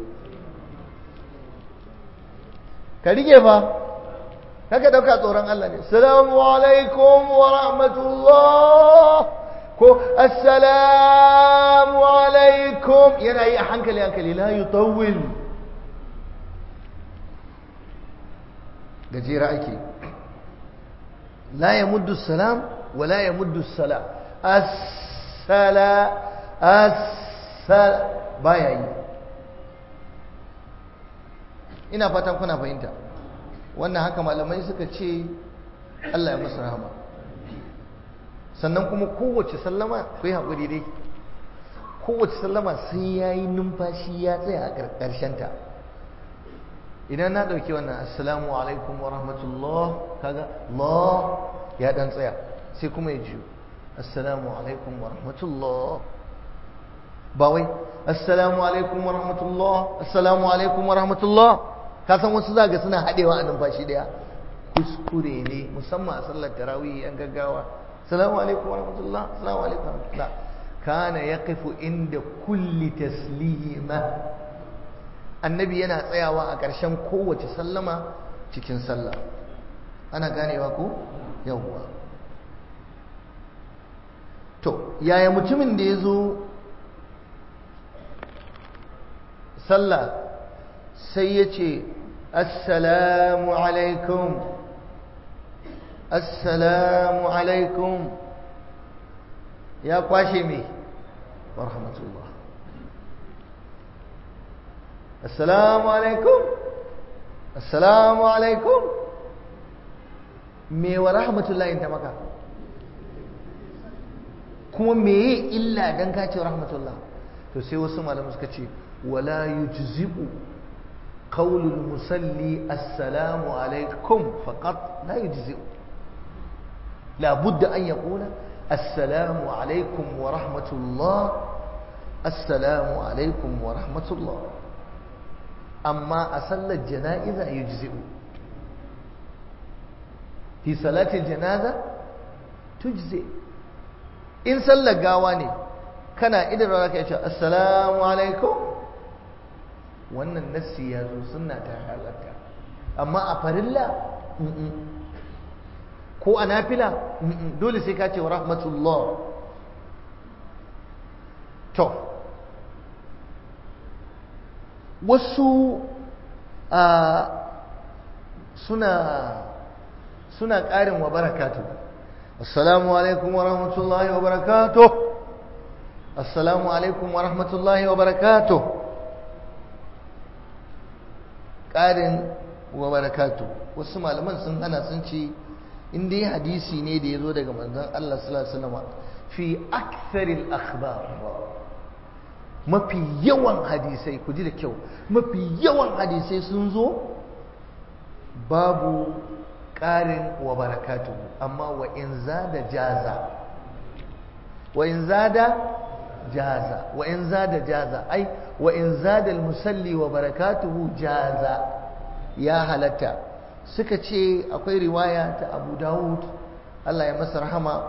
Ka rike fa, kaka dauka tsoron Allah ne. Assalamu alaikum wa rahmatullah ko assalamu alaikum, yana yi a hankali hankali, la yutawwil, gajera ake. La yamuddu salam wa la yamuddu salam. Assala baya yi. Ina fatan kuna fahimta. Wannan haka malamai suka ce, Allah ya musu rahama. Sannan kuma kowace sallama, ku yi haƙuri dai, kowace sallama sai ya yi numfashi ya tsaya a ƙarshenta. Idan na ɗauki wannan assalamu alaikum wa rahmatullah, kaga Allah ya ɗan tsaya, sai kuma ya jiyo assalamu alaikum wa rahmatullah. Ba wai assalamu alaikum wa rahmatullah, assalamu alaikum wa rahmatullah. Ka san wasu zaga suna haɗewa a numfashi ɗaya, kuskure ne, musamman a sallar tarawih yan gaggawa. Assalamu alaikum wa rahmatullah, assalamu alaikum wa rahmatullah. Kana yaqifu inda kulli taslima. Annabi yana tsayawa a ƙarshen kowace sallama cikin sallah. Ana ganewa ko? Yawwa. To, yaya mutumin da ya zo sallah sai ya ce assalamu alaikum, assalamu alaikum, ya kwashe mai wa rahmatullah. Assalamu alaikum, assalamu alaikum, me wa rahmatullahi ta maka, kuma meye illa dan ka ce rahmatullah? To sai wasu malamai suka ce wala yujzi'u qawlul musalli assalamu alaikum faqat, la yujzi'u, la budda an yaqula assalamu alaikum wa rahmatullah, assalamu alaikum wa rahmatullah. Amma a sallar jana'iza yujzi'u, fi salatil janaza tujzi. In sallar gawa ne kana idan rana ka ce assalamu alaikum, wannan nassi ya zo sunna ta halatta. Amma a farilla ko a nafila dole sai ka ce wa rahmatullah. To wasu suna ƙarin wa barakatu. Assalamu alaikum wa rahmatullahi wa barakatuh, assalamu alaikum wa rahmatullahi wa barakatuh. Ƙarin wa barakatuh wasu malaman sun hana, sun ce in dai hadisi ne da ya zo daga manzon Allah sallallahu alaihi wasallam fi aktharil akhbar, mafi yawan hadisai, ku ji da kyau, mafi yawan hadisai sun zo babu ƙarin wa barakatuhu, amma wa in zada jaza, wa in zada jaza, wa in zada jaza, ai wa in zada al-musalli wa barakatuhu jaza, ya halatta. Suka ce akwai riwaya ta Abu Dawud, Allah ya masa rahama,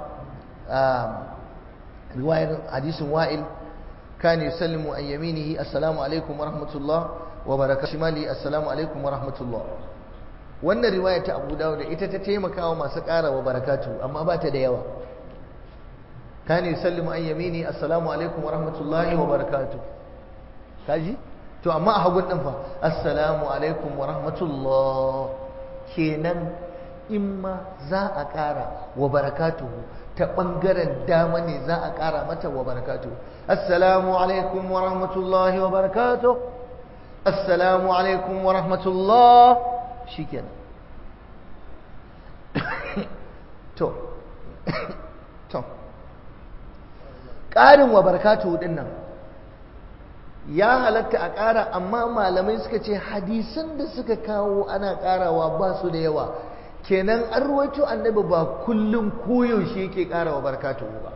riwayar hadisin Wa'il, kana yusallimu an yaminihi assalamu alaikum wa rahmatullah wa barakatuhu, shimali assalamu alaikum wa rahmatullah. Wannan riwaya ta Abu Dawud ita ta taimakawa masu ƙara wa barakatuhu, amma ba ta da yawa. kana yusallimu an yamini assalamu alaikum wa rahmatullahi wa barakatuh, kaji to amma a hagun din fa assalamu alaikum wa rahmatullah, kenan in ma za a ƙara wa barakatuhu ta ɓangaren dama ne za a ƙara mata wa barakatuhu. Assalamu alaikum wa rahmatullahi wa barakatuh, assalamu alaikum wa rahmatullah, shikenan. to ƙarin wa barakatuhu din nan ya halatta a ƙara, amma malamai suka ce hadisan da suka kawo ana ƙarawa ba su da yawa, kenan an ruwaito annabi ba kullum koyaushe yake ƙara wa barakatuhu ba.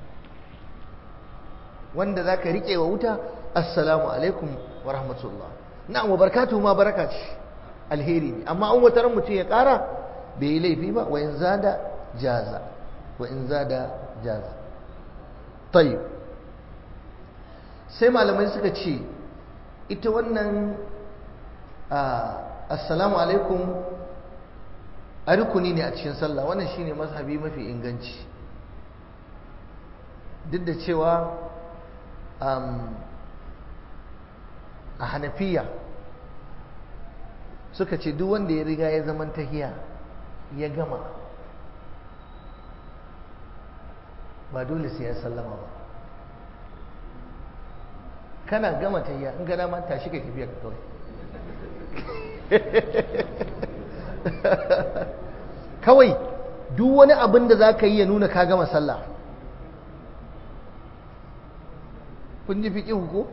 wanda za ka riƙe wa wuta assalamu alaikum wa rahmatullah, na'am wa barakatuhu ma baraka ce, alheri ne, amma an wataran mutum ya ƙara bai yi laifi ba, wa in zada jaza, wa in zada jaza. tayyib, sai malamai suka ce ita wannan assalamu alaikum a rukuni ne a cikin sallah, wannan shine mazhabi mafi inganci, duk da cewa a Hanafiya suka ce duk wanda ya riga ya zaman tahiya ya gama ba dole sai ya sallama ba, kana gama tahiya in ga dama tashi kai tafiya ka kawai kawai duk wani abin da za ka yi ya nuna ka gama sallah. kun ji fiƙihu ko?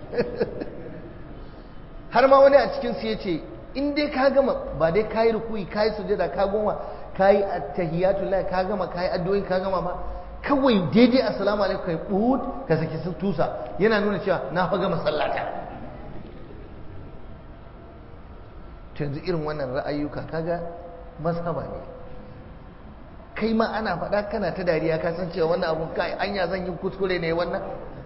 har ma wani a cikinsu ya ce in dai ka gama, ba dai ka yi rukuyi, ka yi sujada, ka goma, ka yi attahiyatullah, ka gama, ka yi addu'o'i, ka gama ba, kawai daidai assalamu alaikum kai buhut ka saki tusa, yana nuna cewa na fa gama sallata. to yanzu irin wannan ra'ayyuka kaga mazhaba ne, kai ma ana faɗa kana ta dariya, ka san cewa wannan abun kai anya zan yi kuskure ne wannan.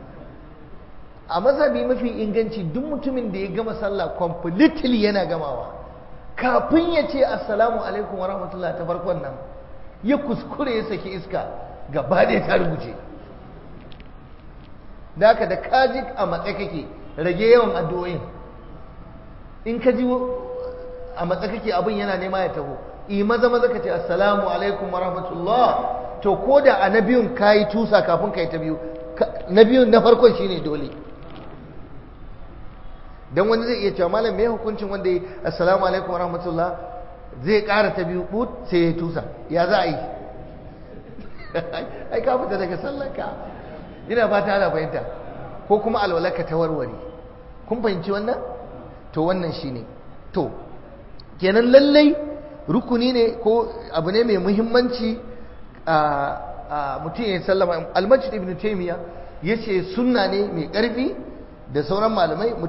A mazhabi mafi inganci duk mutumin da ya gama sallah completely yana gamawa, kafin ya ce assalamu alaikum wa rahmatullah ta farkon nan ya kuskure ya saki iska, gaba da ta rubuce. da haka da kaji a matsayi kake rage yawan addu'o'in, in ka ji a matsayi kake abin yana nema ya taho, maza ka ce assalamu alaikum wa rahmatullah, to ko da a na biyun kayi tusa kafin kai ta biyu, na biyun na farkon shine dole. dan wani zai iya cewa malam me hukuncin wanda ya assalamu alaikum wa rahmatullah zai ƙara ta biyu but sai ya tusa, ya za a yi? ai ka fita daga sallarka, ina fata ana fahimta, ko kuma alwalarka ta warware. kun fahimci wannan? to wannan shine, to kenan lallai rukuni ne ko abu ne mai muhimmanci a mutum ya sallama. Al-Majid ibn Taymiyyah yace sunna ne mai ƙarfi da sauran malamai.